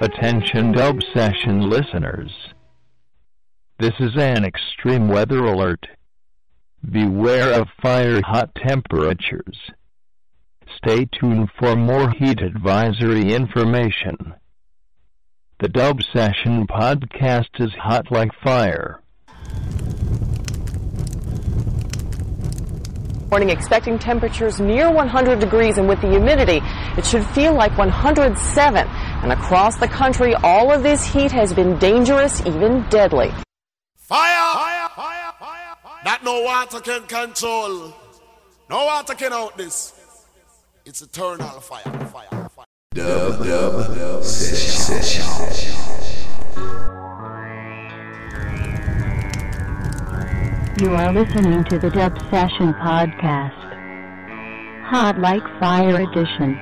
Attention Dub Session listeners. This is an extreme weather alert. Beware of fire-hot temperatures. Stay tuned for more heat advisory information. The Dub Session podcast is hot like fire. Morning, expecting temperatures near 100 degrees, and with the humidity, it should feel like 107. And across the country, all of this heat has been dangerous, even deadly. Fire! Fire! Fire! Fire! Fire! That no water can control. No water can out this. It's eternal fire. Fire! Fire! Dub Session. You are listening to the Dub Session podcast. Hot Like Fire Edition.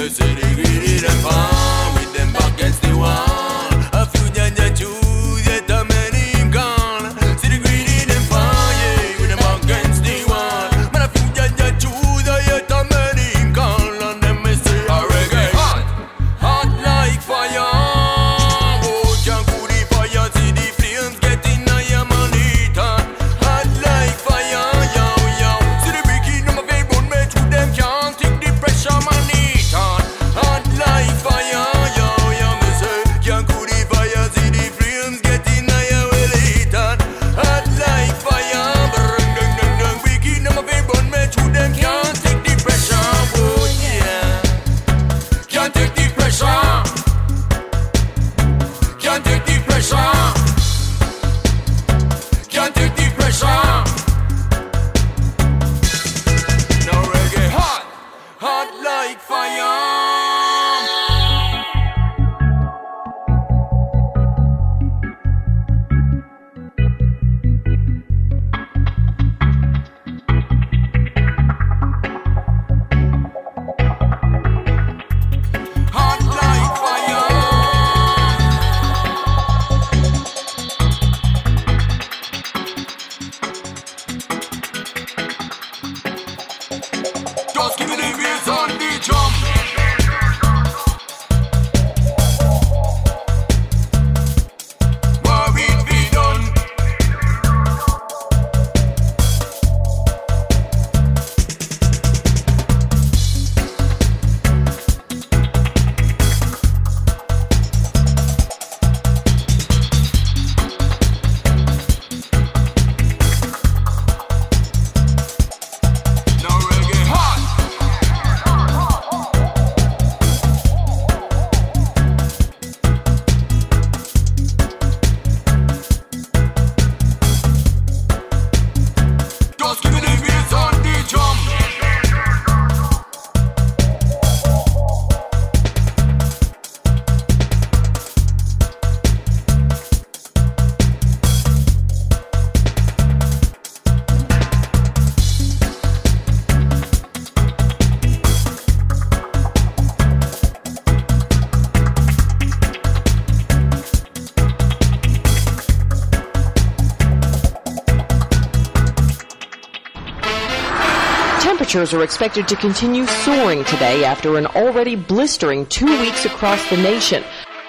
With them back against the wall, a few janja choose it Temperatures are expected to continue soaring today after an already blistering 2 weeks across the nation.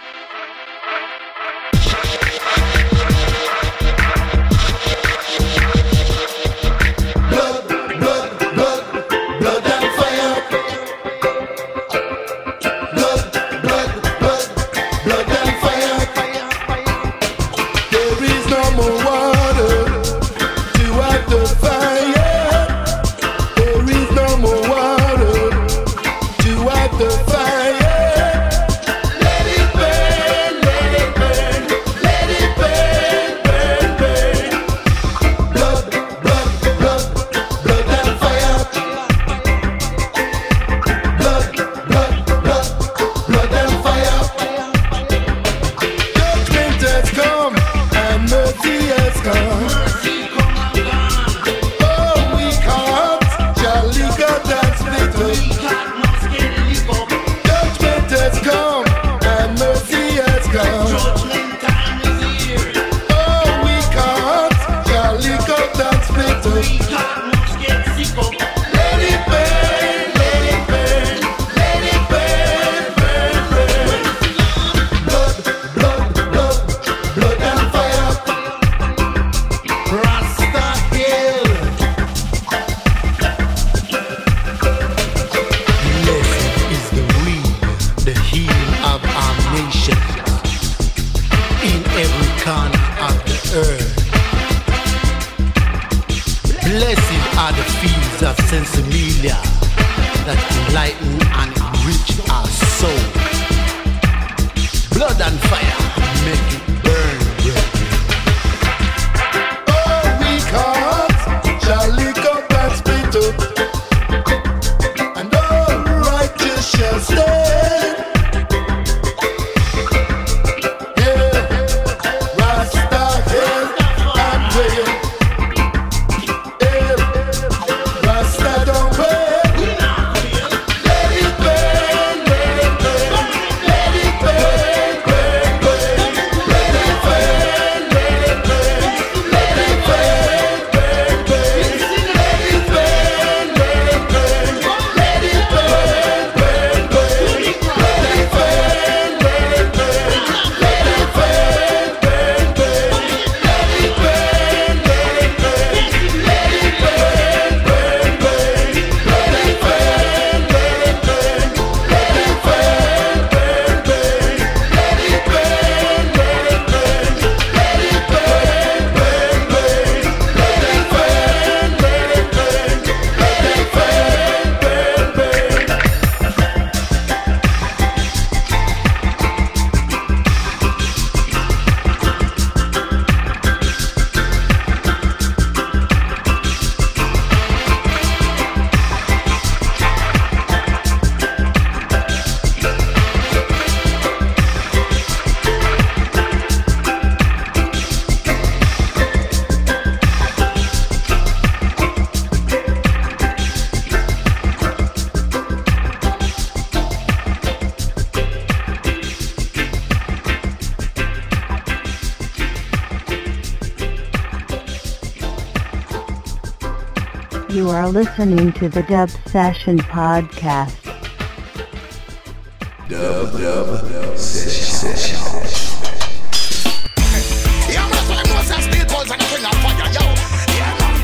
You are listening to the Dub Session Podcast. Dub Session. Yeah, man, so I know some steel balls and a king of fire, yo. Yeah, man.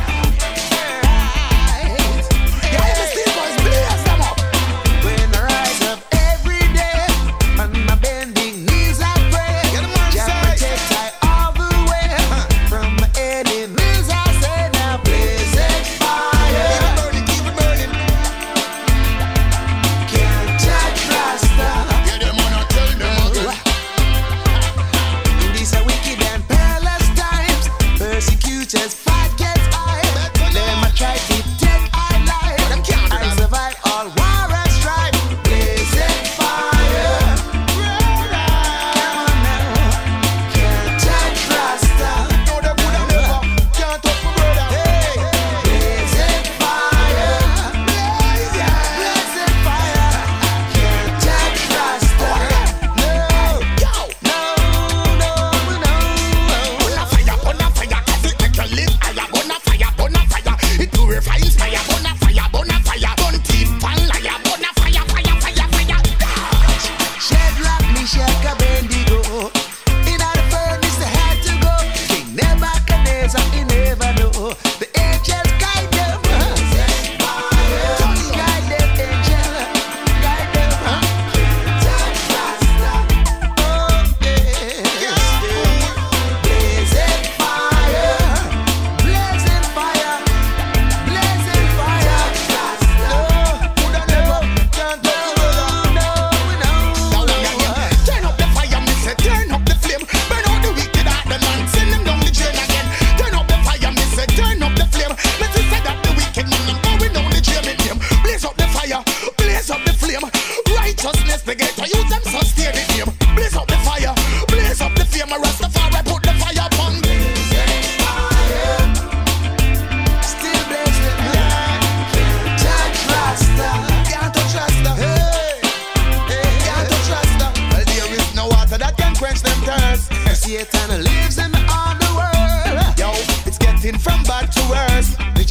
Yeah, the steel balls blaze them up. When I rise up every day, on my bending knees I pray. Yeah, the man say, protect I all the way from my enemies. I say now, blaze it fire. Keep it burning. Can't touch Rasta. Yeah, them man, I tell them again.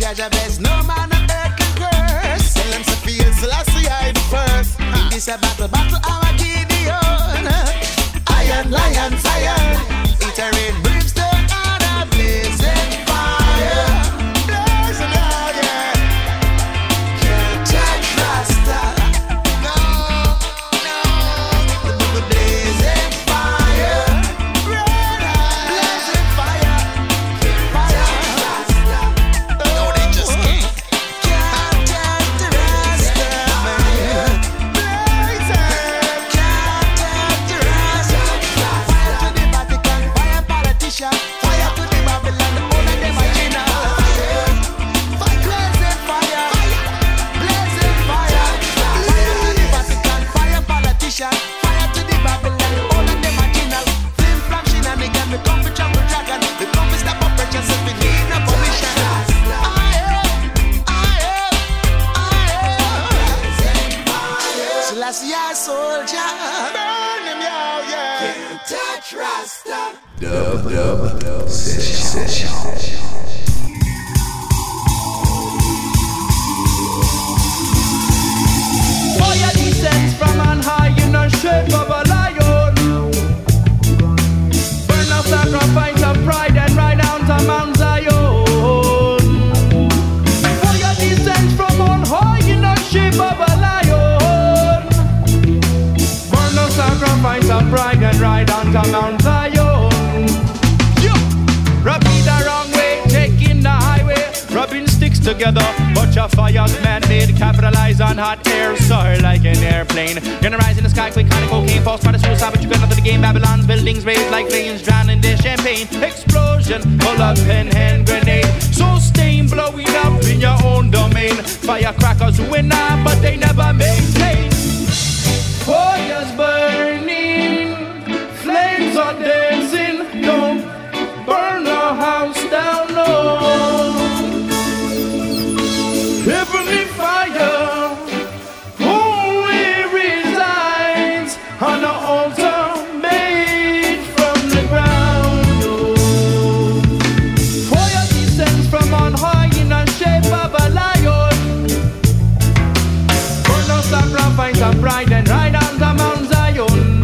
Jah Jah bless, no man on earth can curse. Tell them to feel Selassie I the first. This a battle our Gideon. Iron lion fire, it a rain brimstone and a blazing fire. Blazing fire, can't touch Rasta. No, the blazing fire, red hot, blazing fire, fire. No, they just can't touch the Rasta, man. Blazing, can't touch the Rasta. Fire to the Vatican, fire politician, fire to the Babylon, all of them are general. Blazing fire, blazing fire. Fire to the Vatican, fire politician, fire to the Babylon, all of them are general. Flim flam shenanigan, we come for jungle dragon, we come for stop oppression, so we need no permission. Selassie I soldier, burn him, yo, yeah. Can't touch Rasta. Dub Session. Fire descends from on high in the shape of a lion. Burn a sacrifice of pride and ride down to Mount Zion. Fire descends from on high in the shape of a lion. Burn a sacrifice of pride and ride down to Mount Zion. Rub me the wrong way, taking the highway, rubbing sticks together, but your fire's man-made, capitalize on hot air, soar like an airplane. Gonna rise in the sky, quick kind of cocaine, false by the suicide, but you got nothing to gain. Babylon's buildings raised like flames, drowning their champagne. Explosion, pull up pen, hand grenade, so stain blowing up in your own domain. Firecrackers win out, but they never maintain. Fires burning, flames are dancing, don't burn the house down, no. Heavenly fire only resides on the altar made from the ground, no. Fire descends from on high in the shape of a lion. Burn a sacrifice of pride and ride on to Mount Zion.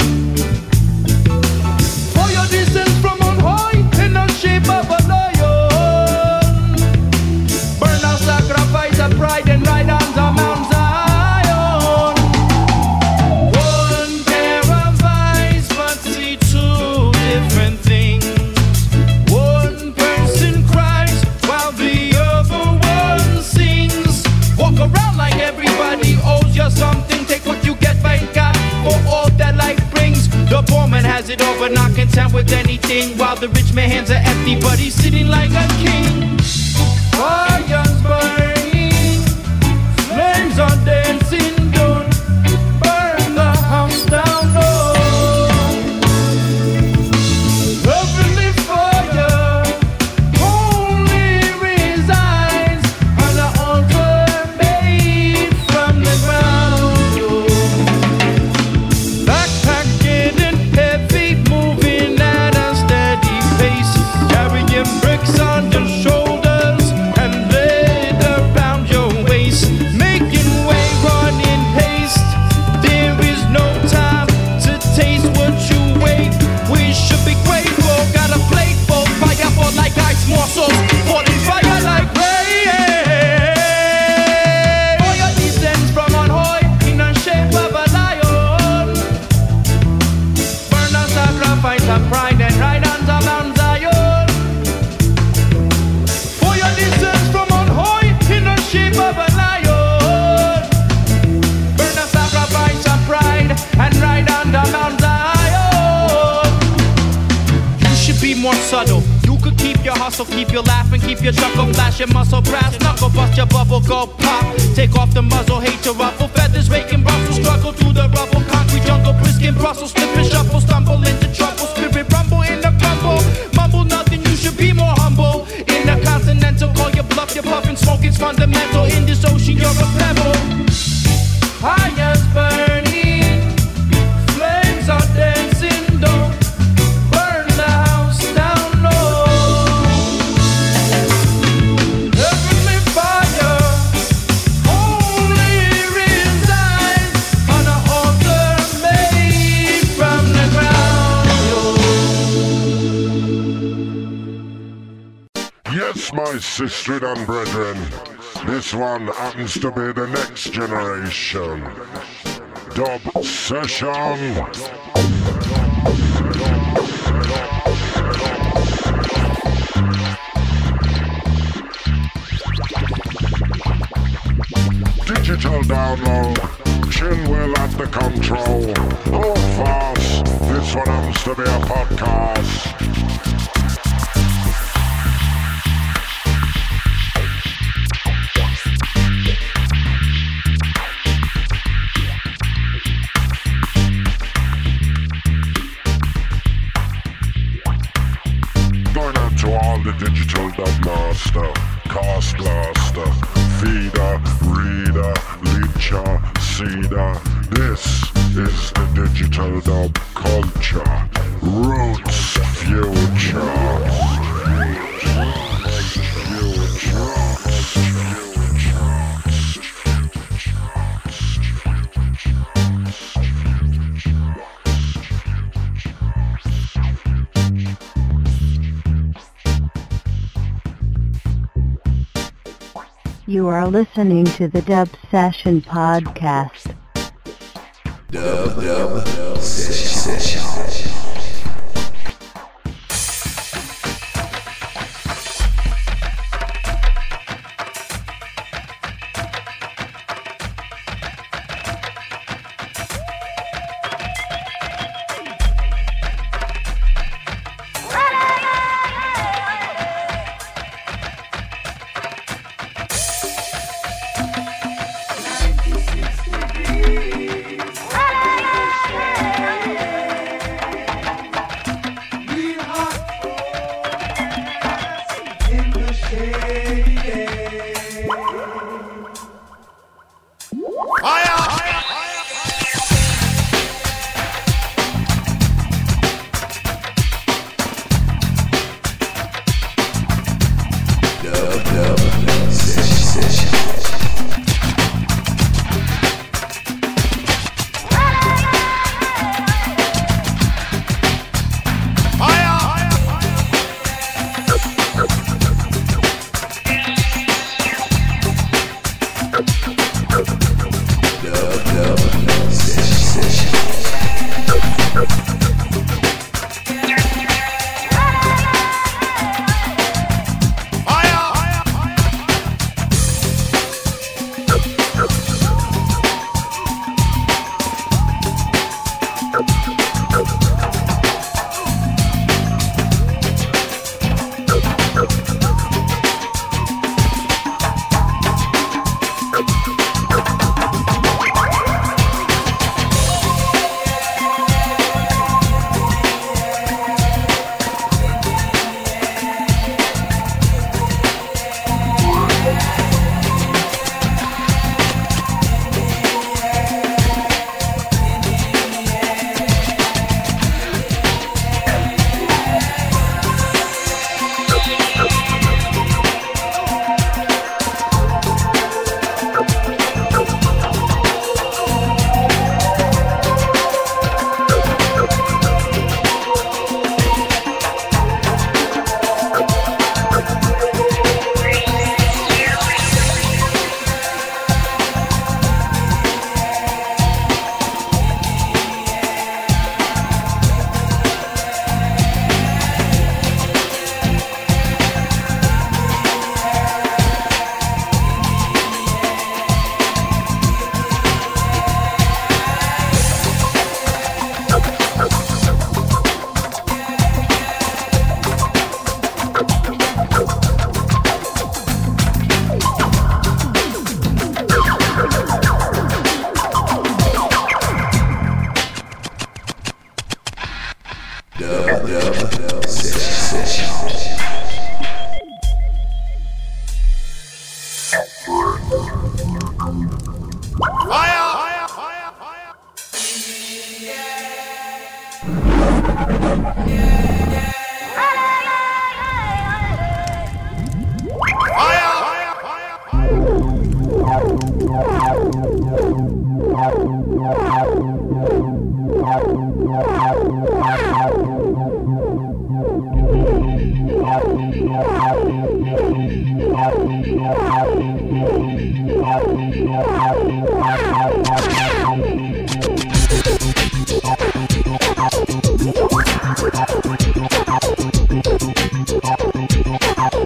Fire descends from on high in the shape of a lion. Burn a sacrifice of pride and ride on to Mount Zion. One pair of eyes but see two different things. One person cries while the other one sings. Walk around like everybody owes you something. Take what you get, but God, for all that life brings. The poor man has it all but not content with anything, while the rich man hands are empty but he's sitting like a king. Fires burning, flames are dancing, don't burn the house down, no. Heavenly fire only resides on the altar made from the ground, no. Backpacking and heavy, moving at a steady pace, carrying bricks on your shoulders and blade around your waist, making way, running haste. There is no time to taste what you wait. We should be grateful. Got a plate full, fire for like ice morsels, falling fire like rain. Fire descends from on high in the shape of a lion. Burn a sacrifice of pride and ride on to Mount Zion. Fire descends from on high in the shape of a lion. Burn a sacrifice of pride and ride on to Mount Zion. You should be more subtle. You could keep your hustle, keep your laughing, keep your chuckle, flash your muscle, brass knuckle, bust your bubble, go pop. Take off the muzzle, hate to ruffle, feathers raking Brussels, struggle through the rubble, concrete jungle, brisk in Brussels, slip and shuffle, stumble into trouble, spirit rumble in the crumble, mumble nothing, you should be more humble. In the continental, call your bluff, you're puffing smoke, it's fundamental. In this ocean, you're a pebble. Fires burning, flames are dancing, don't burn the house down, no. Heavenly fire Yes, my sister and brethren, this one happens to be the next generation. Dub Session. Digital download, Chinwell at the control. Hold fast, this one happens to be a podcast. Going out to all the digital dub master, cast blaster, feeder, reader, leecher, seeder. This is the digital dub culture. Roots future. You are listening to the Dub Session Podcast. Dub Session.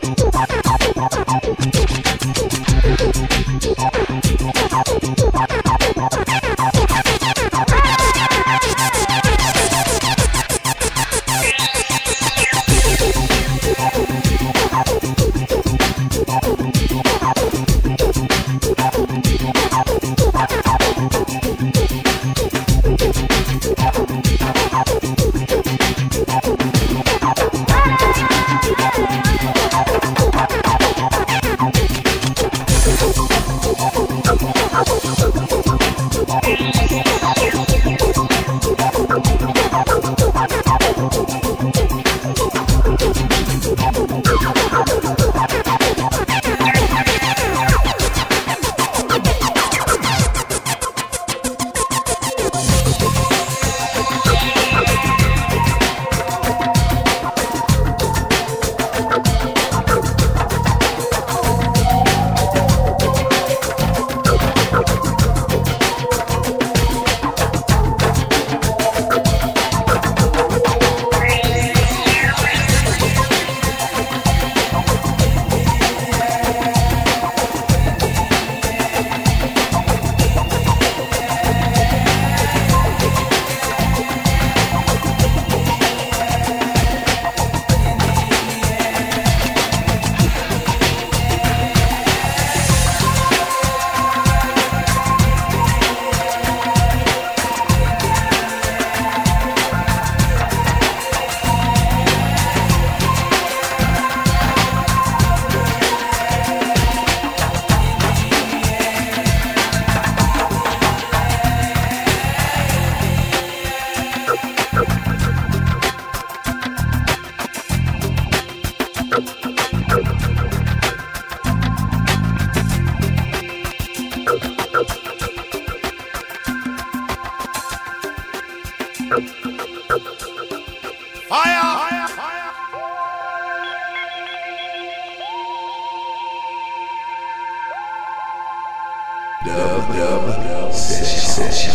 Dub Session.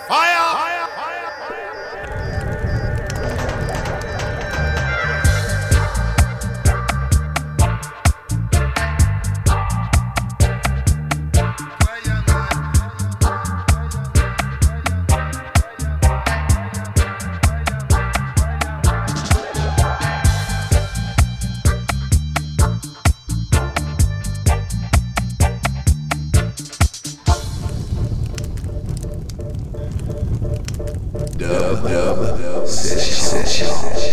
Dub Session.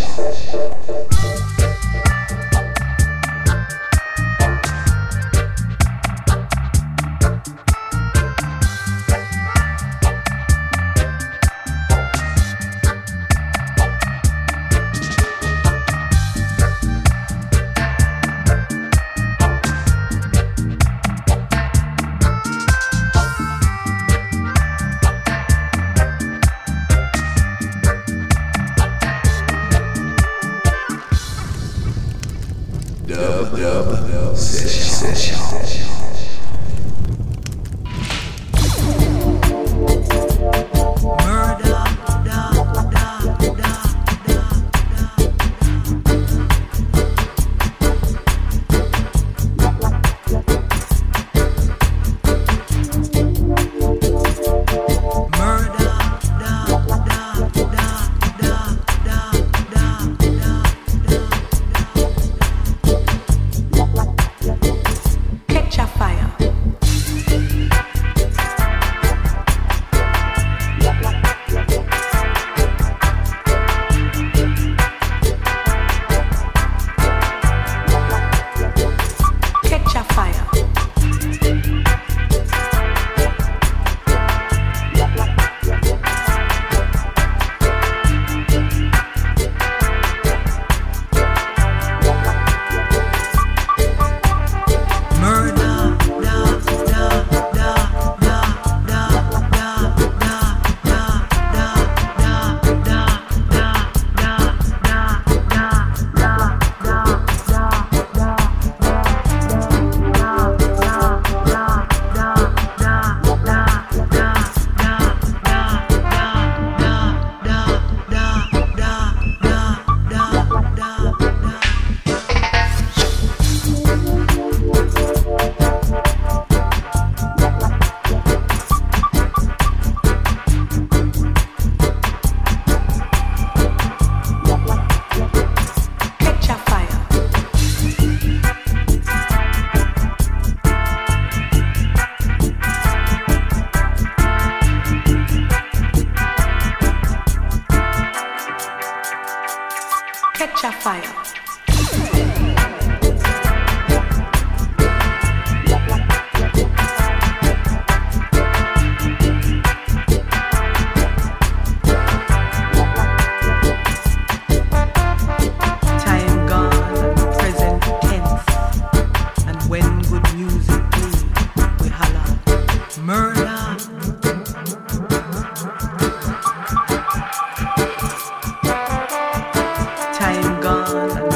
Dub Session. Catch a fire. Time gone, present tense, and when good music play, we holla murder. Time gone.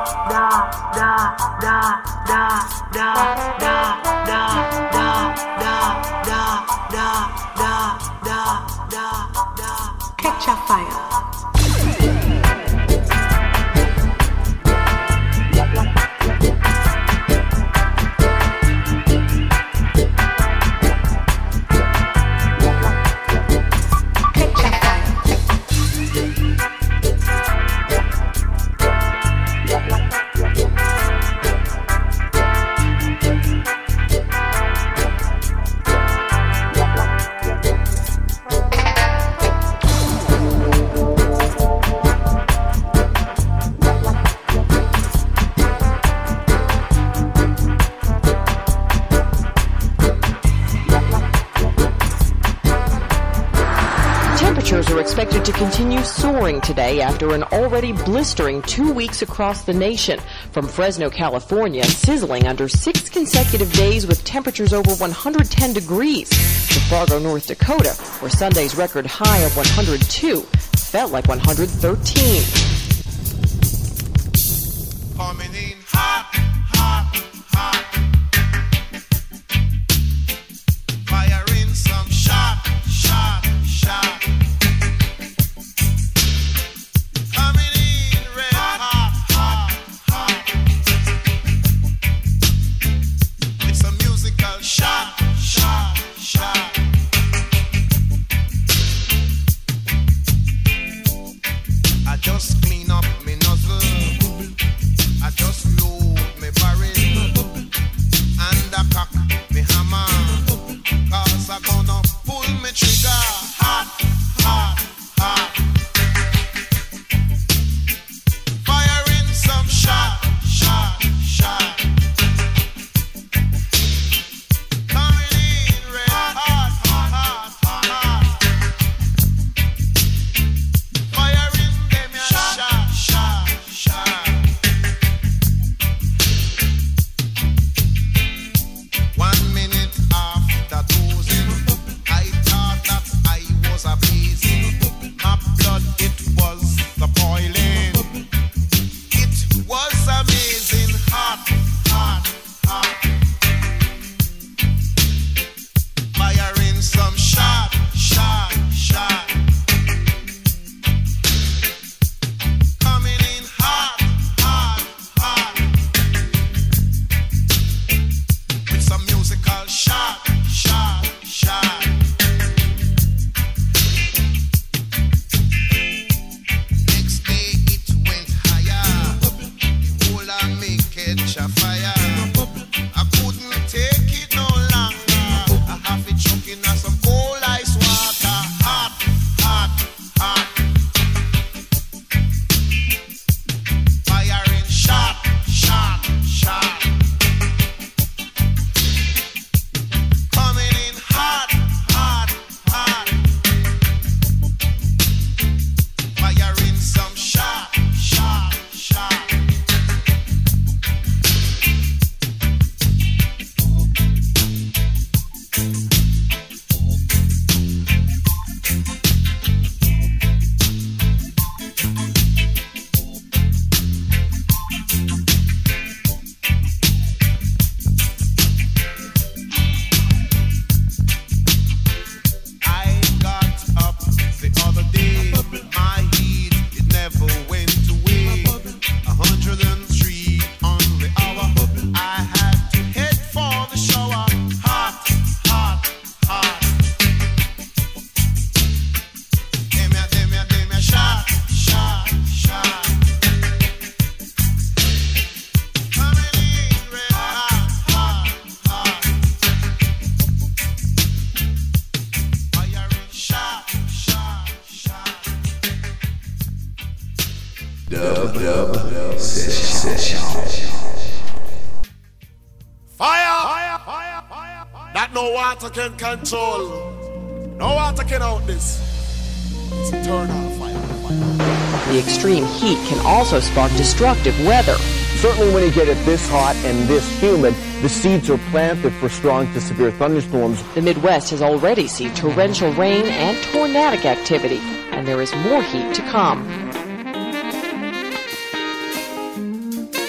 Catch a fire. Temperatures are expected to continue soaring today after an already blistering 2 weeks across the nation. From Fresno, California, sizzling under 6 consecutive days with temperatures over 110 degrees, to Fargo, North Dakota, where Sunday's record high of 102 felt like 113. Coming in hot, hot, hot. Firing some shot, shot, shot. Coming in red hot, hot, hot. It's a musical shot, shot, shot. I just clean up me nozzle. I just load me barrel and I cock me hammer. Cause I gonna pull me trigger. Hot, hot, hot. Firing some shot, shot, shot. Coming in red hot, hot, hot, hot. Firing them a shot, shot, shot. 1 minute after dozing, I thought that I was a blazing. My blood, it was the boiling. It was amazing, hot, hot, hot. Firing some shot, shot, shot. Coming in hot, hot, hot. With some musical shot, shot, shot. Next day it went higher. The whole of me catch a fire. I couldn't take it no longer. I have it choking on some cold ice water. Hot, hot, hot. Firing shot, shot, shot. Coming in hot, hot, hot. Firing some shot, shot, shot. I got up the other day. My heat, it never went away. 103 on the hour. I had to head for the shower. Hot, hot, hot. Give me a shot, shot, shot. Coming in red hot, hot, hot. Firing shot, shot, shot. Dub Session. Fire! That no water can control. No water can out this. It's a turn on fire. The extreme heat can also spark destructive weather. Certainly when you get it this hot and this humid, the seeds are planted for strong to severe thunderstorms. The Midwest has already seen torrential rain and tornadic activity, and there is more heat to come.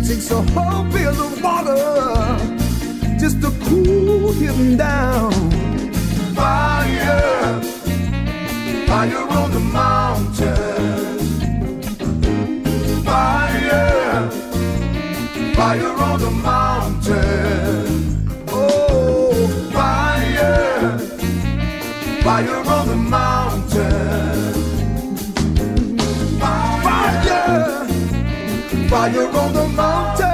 takes a whole pail of water just to cool him down. Fire, fire on the mountain. Fire, fire on the mountain. Oh, fire, fire on the mountain. Fire, fire on the mountain.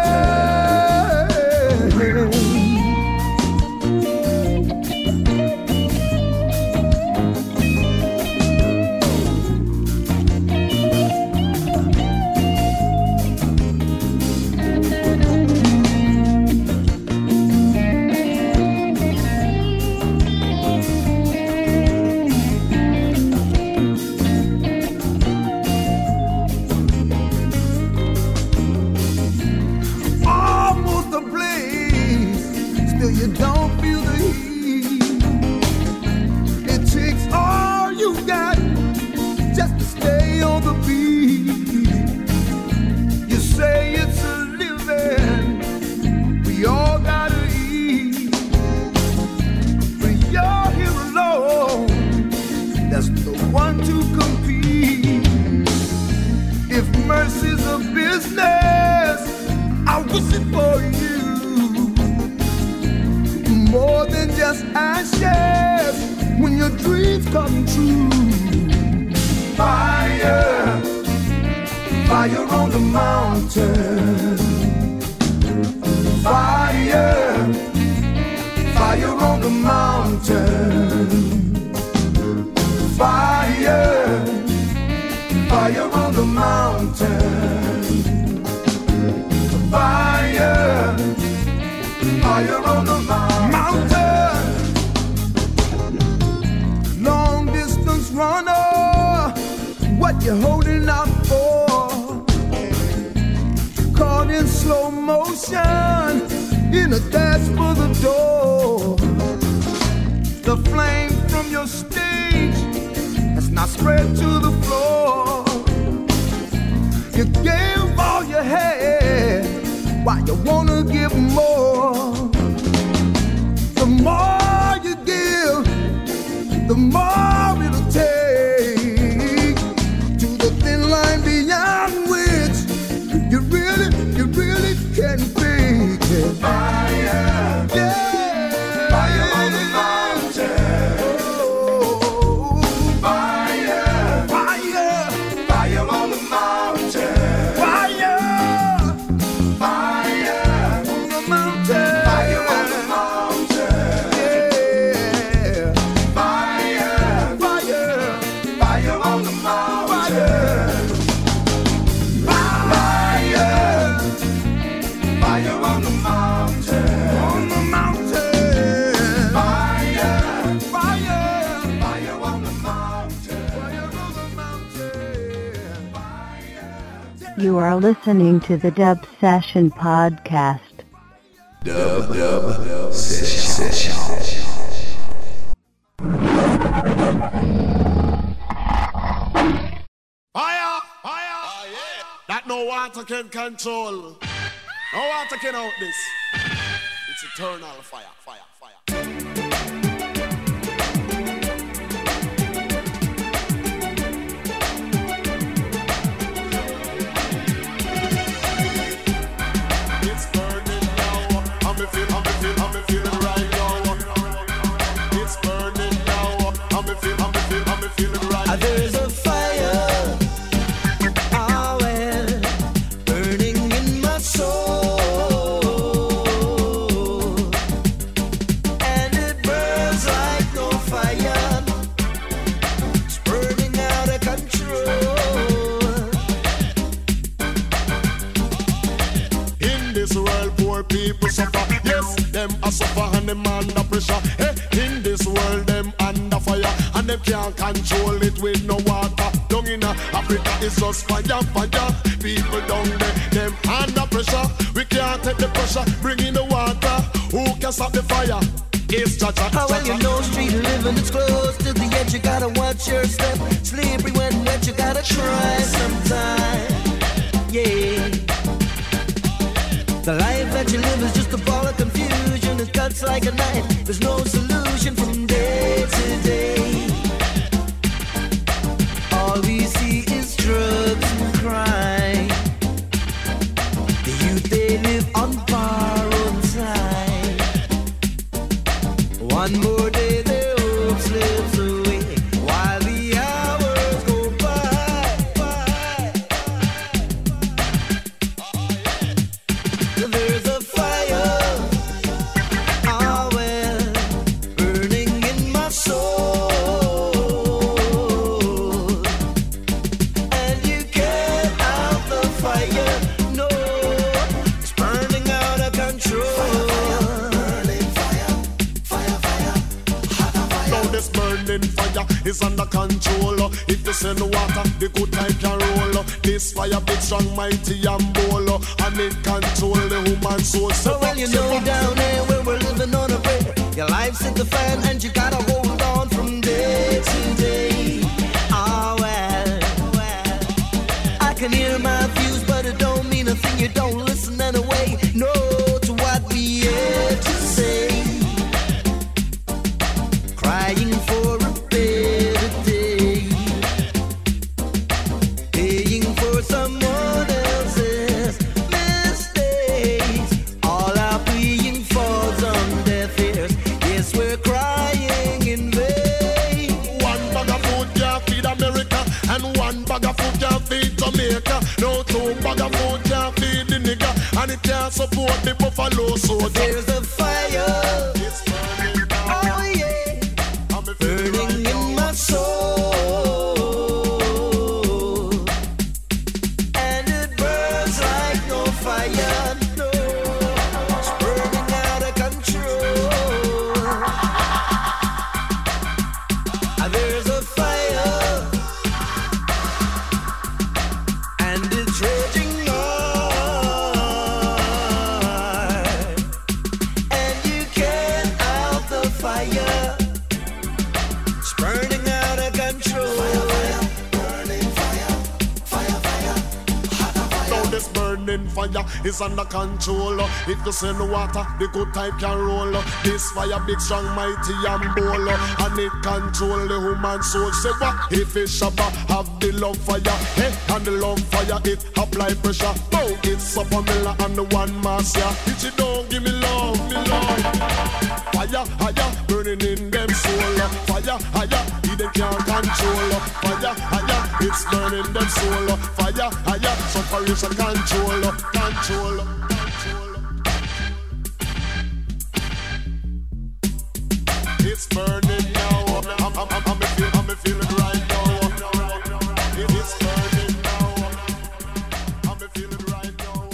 Mercy's a business, I wish it for you. More than just ashes when your dreams come true. Fire, fire on the mountain. Fire, fire on the mountain. Fire, fire on the mountain. Fire, fire on the mountain. Long distance runner, what you holding out for? Caught in slow motion, in a dash for the door. The flame from your stage has not spread to the floor. You gave all you had, why you wanna give more? The more you give, the more it'll take, to the thin line beyond which you really can't fake it. Fire, yeah, fire on the mountain. Oh, fire, fire, fire on the mountain. Fire, fire on the mountain. Fire on the mountain. Yeah, fire, fire, fire on the mountain. Fire, fire on the mountain. On the mountain. Fire, fire, fire on the mountain. Fire on the mountain. You are listening to the Dub Session Podcast. Dub Session. Fire! Fire! Oh, yeah. That no water can control. No water can out this. It's eternal fire, fire, fire. It's burning now. I'm feeling right now. It's burning now. I'm feeling right now. There's a fire, oh well, burning in my soul, and it burns like no fire. It's burning out of control. In this world, poor people suffer. Yes, them a suffer and them under pressure. Hey, in this world, them under fire and them can't control it with no water. Down in Africa, it's just fire. People down there, them under pressure. We can't take the pressure. Bring in the water. Who can stop the fire? It's Cha-Cha. Well, you know, street living, it's close to the edge. You gotta watch your step. Slippery when wet, you gotta try sometime. Yeah. The life that you live is just a ball of confusion. It cuts like a knife. There's no solution from day to day. All we see is drugs and crime. The youth, they live on borrowed time. One more day their hope slips away while the hours go by. There's a fire, ah well, burning in my soul, and you can't out the fire, no, it's burning out of control. Now this burning fire is under control. If you send water, the good time can roll. This fire big, strong, mighty and bold, and it control the human soul. So well, you know down there where we're living on a prayer, your life's in the fan and you gotta hold on from day to day. Ah well, I can hear my views, but it don't mean a thing. You don't listen anyway. No to what we have to say. Crying for a better day, paying for someone else's mistakes. All our pleading falls on deaf ears. Yes, we're crying in vain. One bag of food can't feed America, and one bag of food can't feed Jamaica. No two bag of food can't feed the nigger, and it can't support the buffalo soldier. There's a fire, It's burning down. oh yeah, I'm a feeling burning right in now. my soul, and it burns like no fire, no, it's burning out of control. There's a fire, and it's raging on, and you can't out the fire. It's burning out of control. Now this burning fire is under control. If you send water, the good time can roll. This fire big, strong, mighty and bold, and it control the human soul. Say what? If it's Shabba, have the love fire, hey, and the love fire it apply pressure. Now it's a Pamela and the one master. If you don't give me love, fire higher, burning in them soul. Fire higher, they can't control. Fire higher, it's burning them soul. Fire higher, separation control. It's burning now. I'm feeling right now. It's burning now. I'm feeling right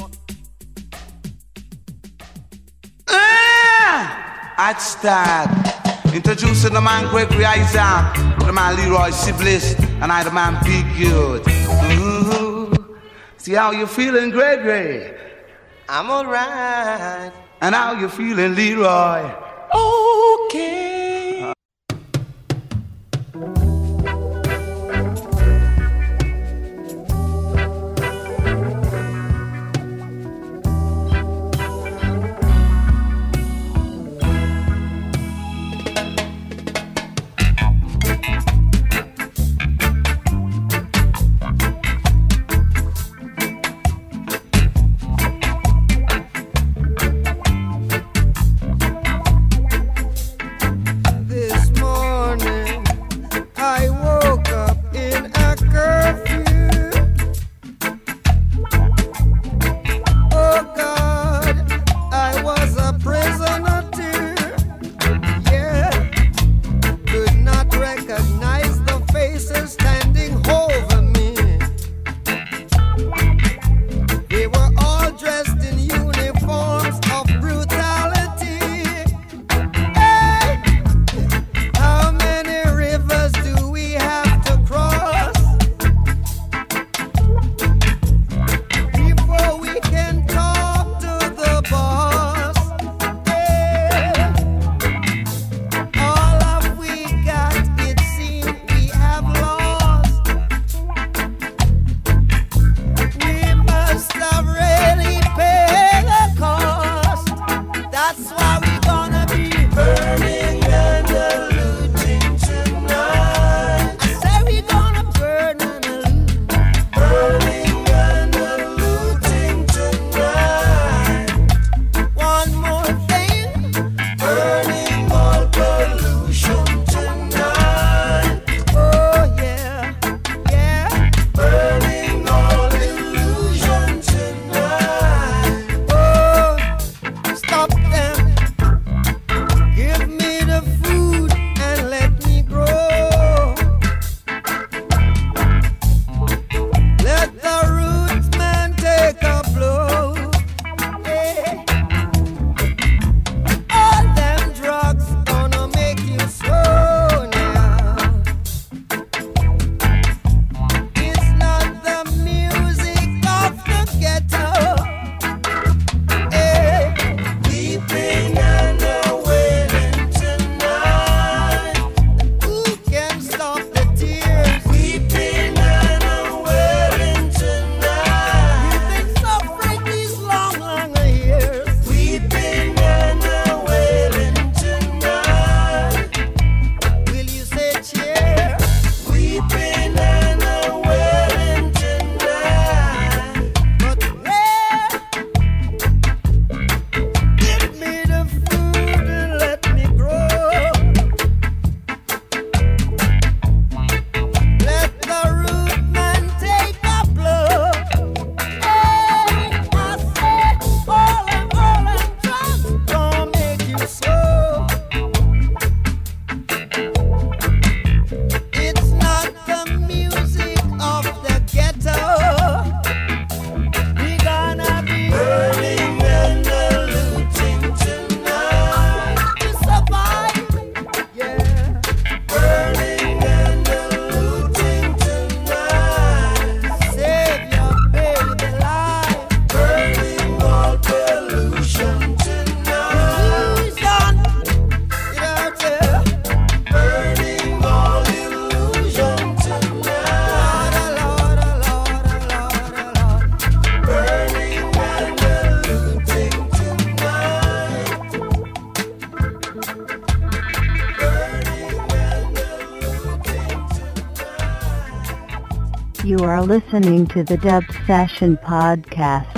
now. I'd start introducing the man Gregory Isaac, the man Leroy Siblis, and I the man Big Good. Ooh. See how you feeling, Gregory? I'm alright. And how you feeling, Leroy? Okay. You are listening to the Dub Session Podcast.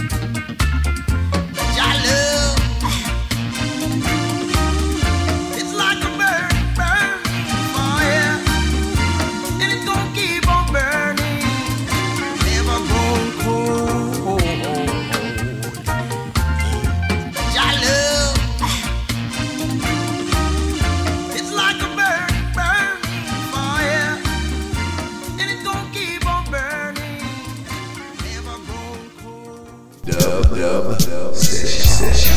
It's Dub Session.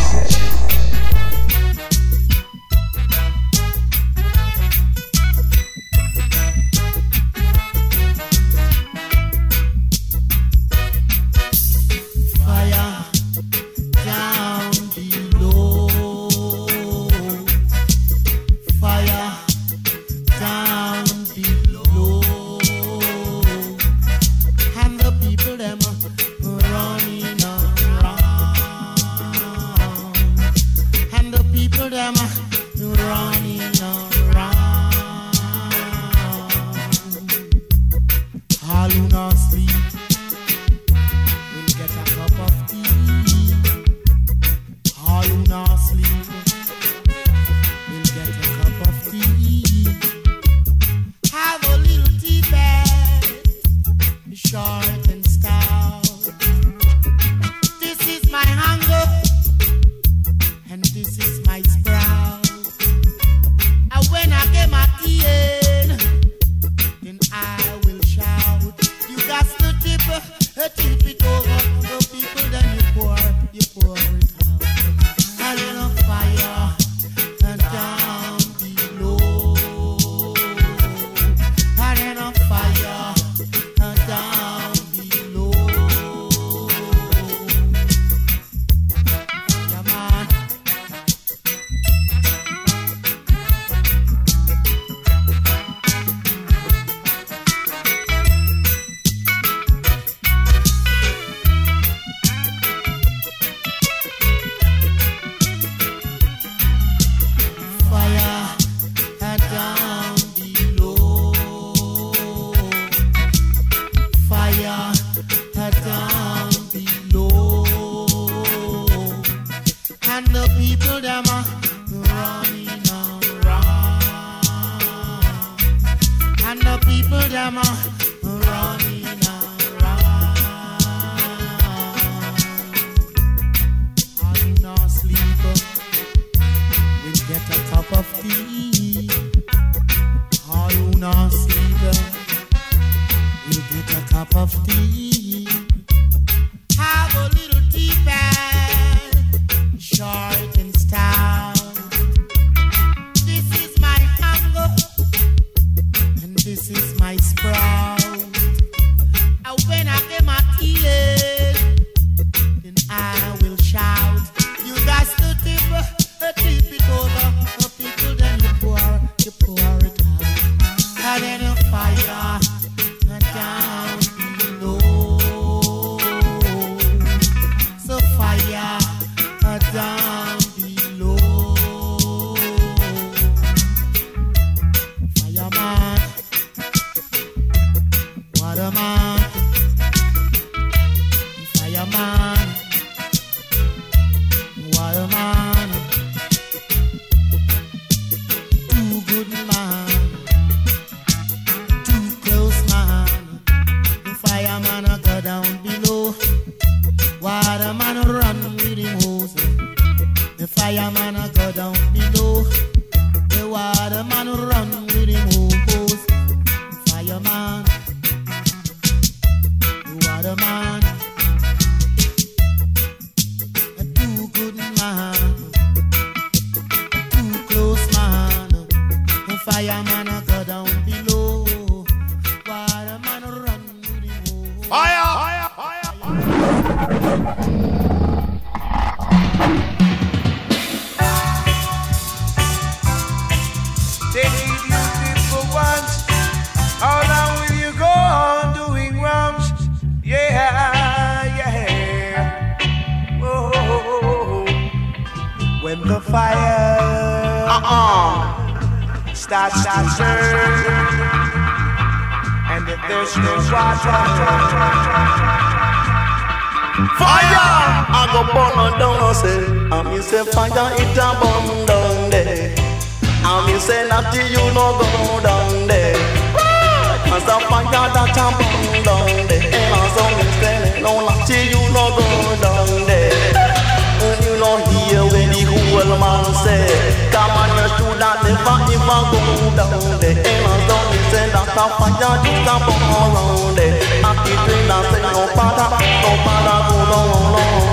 Fire,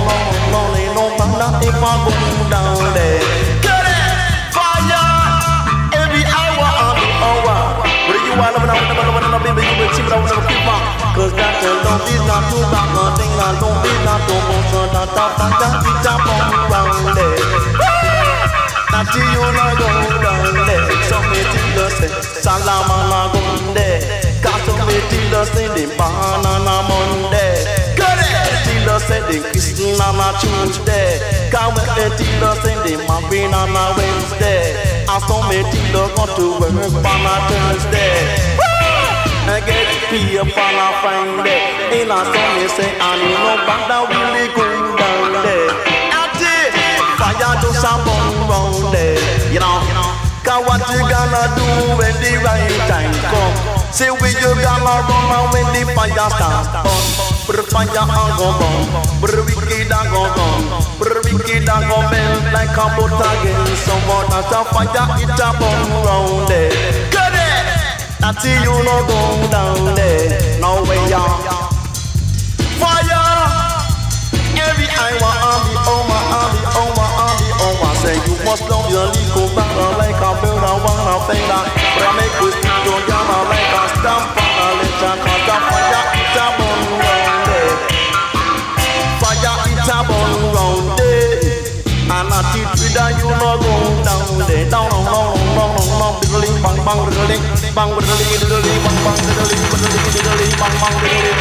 I get pee up on a Friday. In a Sunday say I know banda really go down there. Fire just a burn round there. You know, cause what you gonna do when the right time come? Say where you gonna run out when the fire starts burn. Brr fire and go burn. Brr wicked and go burn. Brr wicked and go melt like a butter again. Someone at a fire it a burn round there. Got it! Until you no go down there, no way on. Fire! Every hour on the over, on the over, on the over. Say you must love your legal brother like a bird, I wanna feather. But I make with you to yama like a stamp on a letter. Cause the fire it's a burn round there. Fire it's a burn round there. And I teach you that you no go down there. Down, diddly, bang, bang, diddly, bang, diddly, bang, bang, diddly, bang, bang, diddly.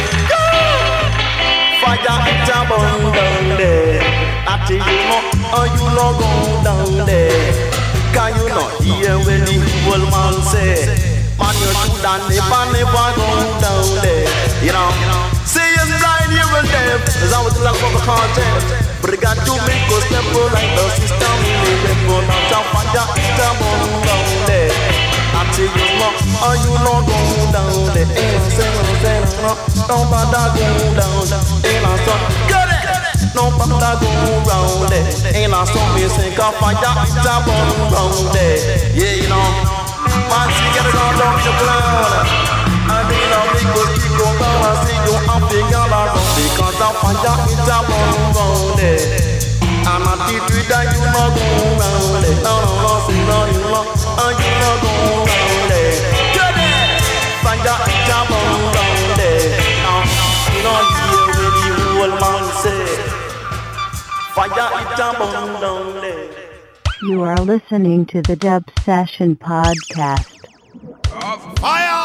Fire it's a burn down there. I tell you no, you no go down there. Can you not hear when the whole man say, man, you should never go down there. You know, say it's blind, you will deaf. As I was like for the content. But it got to make us step like the system. We go down to fire, it's a burn down there. I tell you no, you no go down there. Say no, don't bother go down there. Ain't I so get it? No bother go round there. Ain't I so me say fire, it's a burn round there. Yeah, you know, man, see get it all down the ground. I mean, I'll make us keep going down and see you happy all around. Because the fire it's a burn round there. And I teach you that you no go round there. No, see no, you no, you no go round there. Get it! Fire it's a burn round there. Now, you know hear when the whole man say, fire it's a burn down there. You are listening to the Dub Session Podcast. Fire!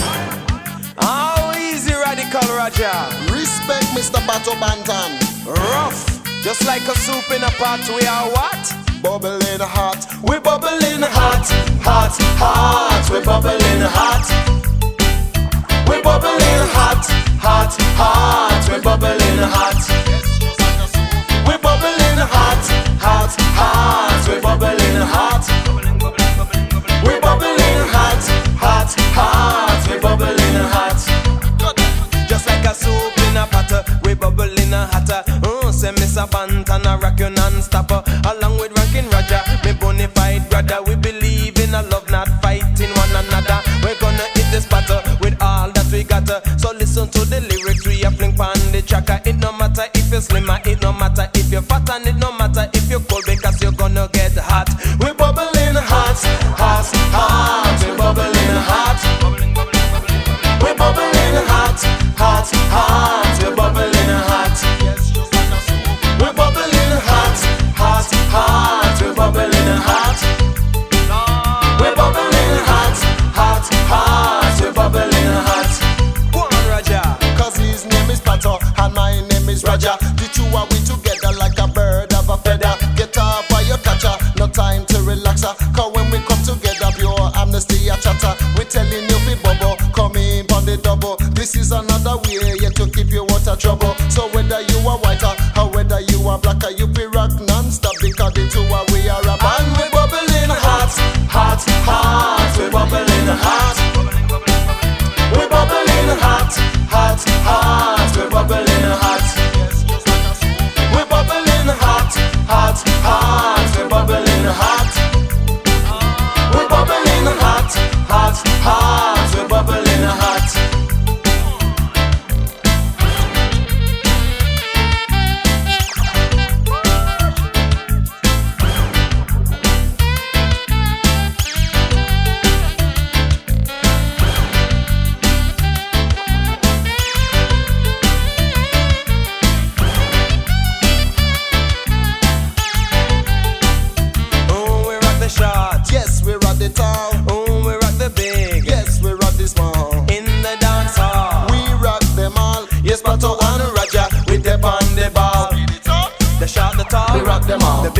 How easy, Radical Roger? Respect Mr. Bato Bantan. Rough, just like a soup in a pot. We are what? Bubbling hot. We bubbling hot, hot, hot. We bubbling hot. We bubbling hot, hot, hot. We bubbling hot. We bubbling hot, hot, hot. We bubbling hot. We bubbling hot, hot, hot. We bubbling hot. Just like a soup in a pot, we bubbling hotter. Say Mr. Bantan, rock you non-stopper. Along with Rankin Roger, me bonafide brother. We believe in a love, not fighting one another. We're gonna hit this battle with all that we got. So listen to the lyrics we are fling pan the tracker. It no matter if you're slimmer, it no matter if you're fat, and it no matter if you're cold, because you're gonna get hot. We bubbling hot, hot, hot. We bubbling hot. We bubbling hot, hot, hot. We bubbling hot. We bubbling hot, hot, hot. We bubbling hot. We bubbling hot, hot, hot. We bubbling hot. Go on, Roger. Cause his name is Pato and my name is Roger. The two are we together like a bird of a feather. Get up by your catcher, no time to relax. Cause when we come together, pure amnesty a chatter. We telling you fi bubble, come in on the double. This is another way yet to keep you out of trouble. So whether you are whiter or whether you are blacker, you be rock non-stop because the two are we are a band. We bubbling hot, hot, hot. We bubbling hot. We bubbling hot, hot, hot. We bubbling hot. We bubbling hot, hot, hot. We bubbling hot. We bubbling hot, hot, hot. We bubbling hot.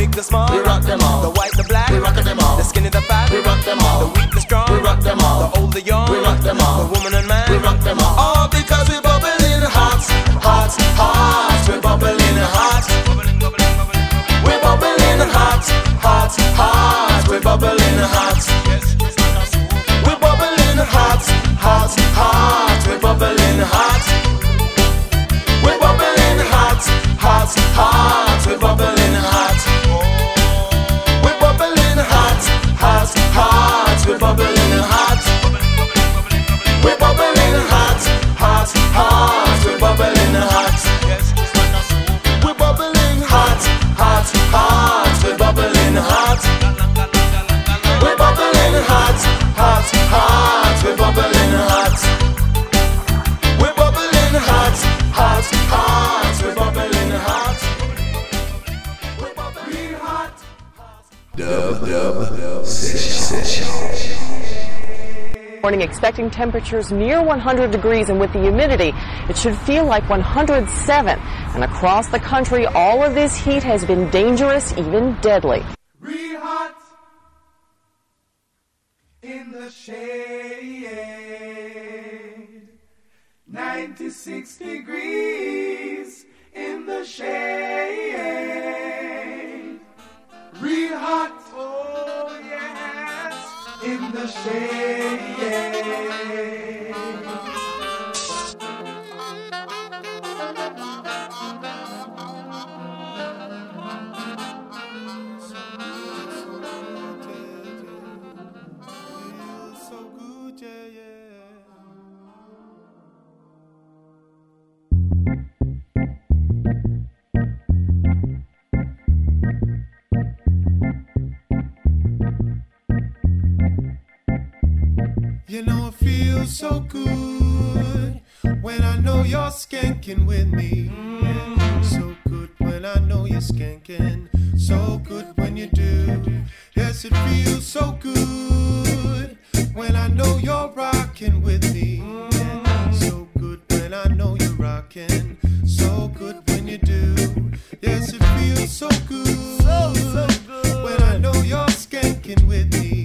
big, the small, we rock them all. The white, the black, we rock them all. The skinny, the fat, we rock them all. The weak, the strong, we rock them all. The old, the young, we rock them all. The woman and man, we rock them all. All because we bubbling hot, hot, hot. We're bubbling hot. We're bubbling hot, hot, hot. We're bubbling hot. We're bubbling hot, hot, hot. We're bubbling hot. We're bubbling hot, hot, hot. We're bubbling hot. We're bubbling hot, hot, hot. We're bubbling hot. We're bubbling hot, hot, hot. We're bubbling hot. We're bubbling hot, hot, hot. We're bubbling hot. We're bubbling hot, hot, hot. We're bubbling hot. We're bubbling hot, hot, hot. We're bubbling hot. We're bubbling hot. Dub Session. Morning, expecting temperatures near 100 degrees, and with the humidity, it should feel like 107. And across the country, all of this heat has been dangerous, even deadly. Real hot in the shade, 96 degrees in the shade. Real hot, oh yes, in the shade. You know it feels so good when I know you're skanking with me. Yeah. So good when I know you're skanking. So good when you do. Yes, it feels so good when I know you're rocking with me. Yeah. So good when I know you're rocking. So good when you do. Yes, it feels so good. So good when I know you're skanking with me.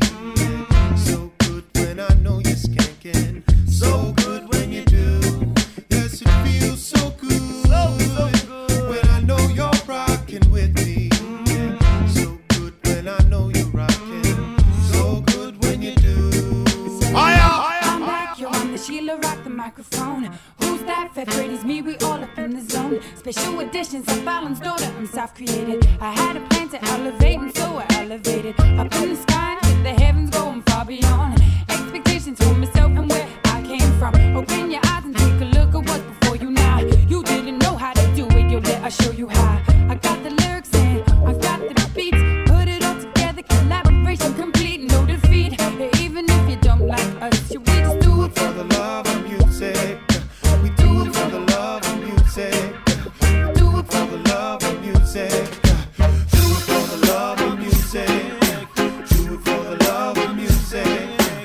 I know you're skanking. So good when you do. Yes, it feels so good. So good when I know you're rocking with me. Yeah. So good when I know you're rocking. So good when you do. I'm back, yo, I'm the Sheila, rock the microphone. Who's that? Fat Brady's me, we all up in the zone. Special editions of Fallon's daughter, I'm self-created. I had a plan to elevate, and so I elevated. Up in the sky, with the heavens going far beyond expectations for myself and where I came from. Open your eyes and take a look at what's before you now. You didn't know how to do it, yo, let us show you how. I got the lyrics and I got the beats. Put it all together, collaboration complete, no defeat. Even if you don't like us, we just do it for the love of music. We do it for the love of music. Do it for the love of music. Do it for the love of music. Do it for the love of music.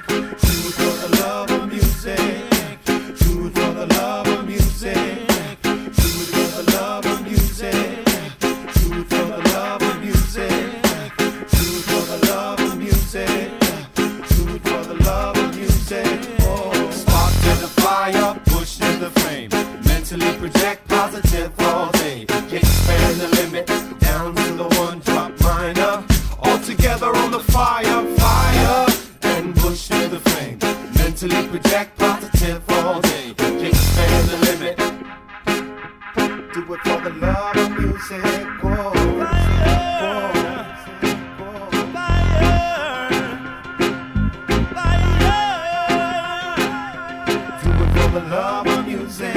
Project positive all day. Expand the limit down to the one drop minor. All together on the fire, fire, and push through the flame. Mentally project positive all day. Expand the limit. Do it for the love of music. Whoa. Do it for the love of music.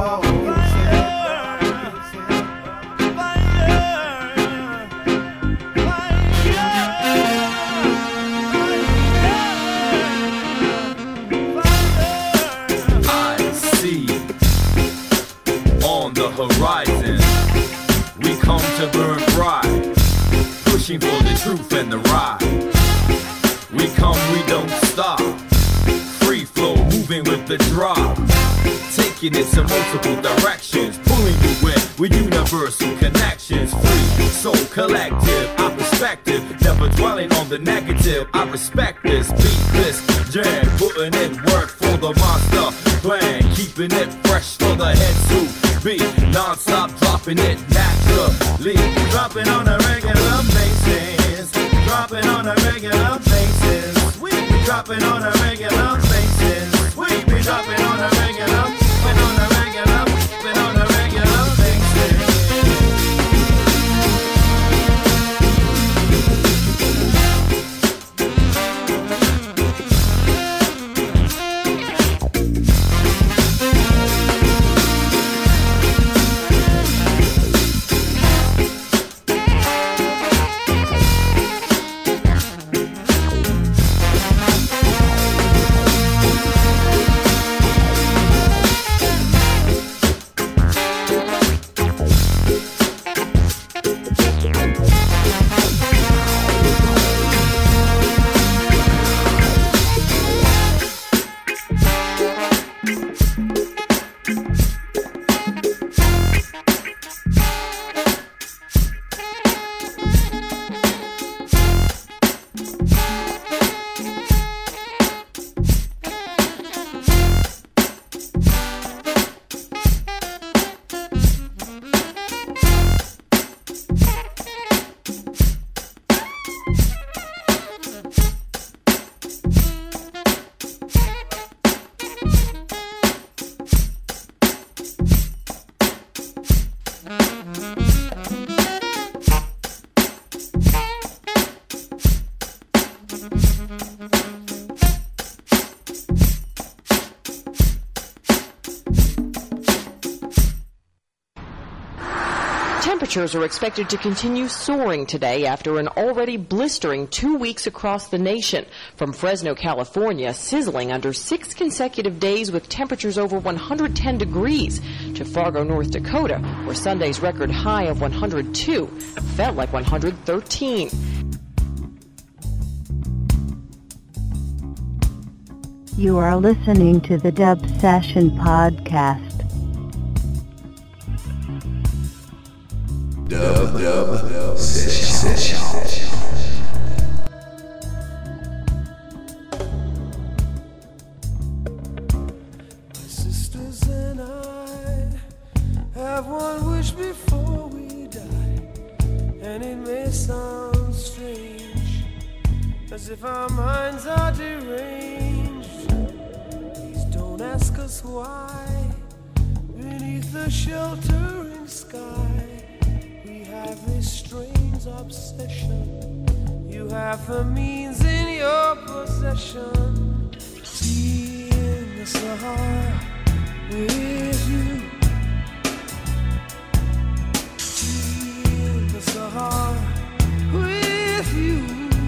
Horizon, we come to burn bright, pushing for the truth and the right. We come, we don't stop, free flow, moving with the drop, taking it to multiple directions, pulling you in with universal connections. Free, soul collective, our perspective, never dwelling on the negative. I respect this beat, this jam, putting in work for the monster plan, keeping it fresh for the heads who be non-stop, dropping it naturally, dropping on a regular basis, dropping on a regular basis. We be dropping on a regular basis. We be dropping on a regular, been on a regular, been on a regular basis. Temperatures are expected to continue soaring today after an already blistering 2 weeks across the nation. From Fresno, California, sizzling under 6 consecutive days with temperatures over 110 degrees, to Fargo, North Dakota, where Sunday's record high of 102 felt like 113. You are listening to the Dub Session Podcast. Dub Session. My sisters and I have one wish before we die, and it may sound strange, as if our minds are deranged. Please don't ask us why. Beneath the sheltering sky, have this strange obsession. You have the means in your possession. Tea in the Sahara with you. Tea in the Sahara with you.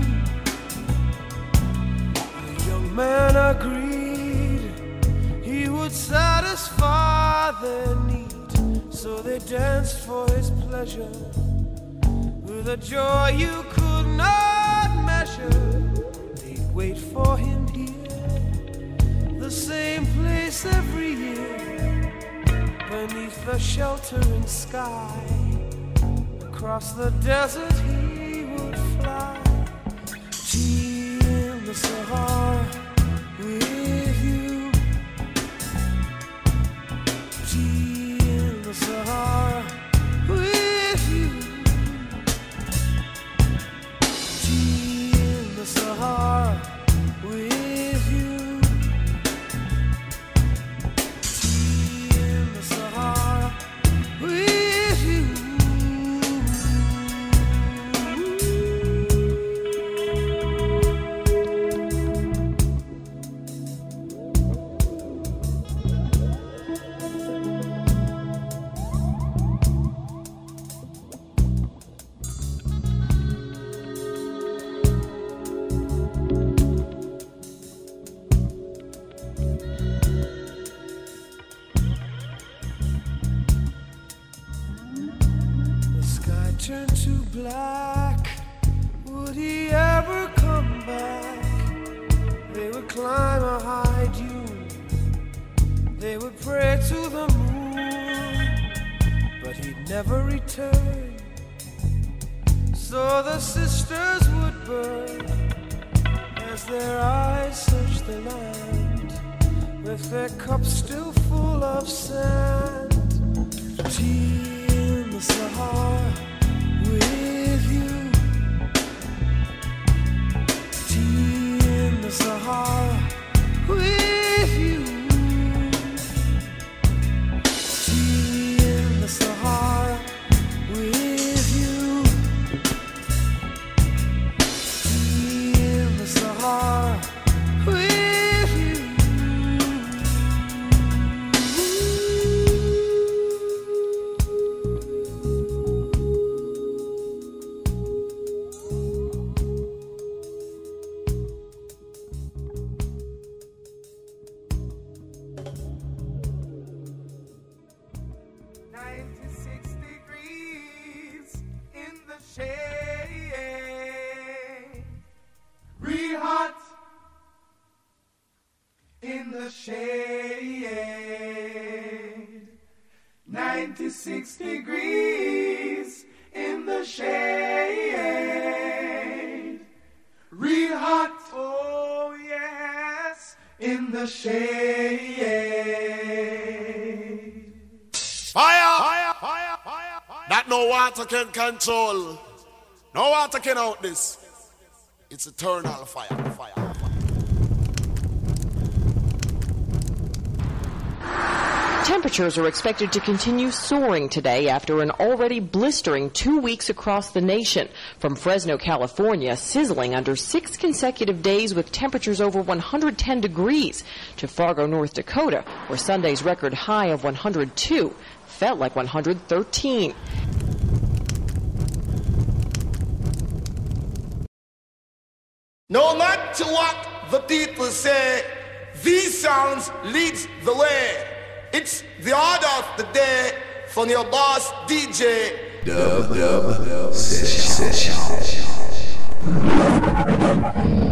The young man agreed he would satisfy their need, so they danced for his pleasure with a joy you could not measure. They'd wait for him here, the same place every year, beneath the sheltering sky. Across the desert he would fly. Tea in the Sahara with you. Tea in the Sahara with you. Tea in the Sahara with you. Tea in the Sahara with you. Turned to black. Would he ever come back? They would climb a high dune, they would pray to the moon, but he'd never return. So the sisters would burn as their eyes searched the land, with their cups still full of sand. Tea in the Sahara with you. Tea in the Sahara with you. Tea in the Sahara with you. Tea in the Sahara with you. Real hot in the shade. 96 degrees in the shade. Real hot, oh yes, in the shade. Fire! Fire! Fire! Fire! Fire! That no water can control. No water can out this. It's eternal fire, fire, fire. Temperatures are expected to continue soaring today after an already blistering 2 weeks across the nation. From Fresno, California, sizzling under 6 consecutive days with temperatures over 110 degrees, to Fargo, North Dakota, where Sunday's record high of 102 felt like 113. No matter what the people say, these sounds leads the way. It's the order of the day from your boss DJ. Dub Session.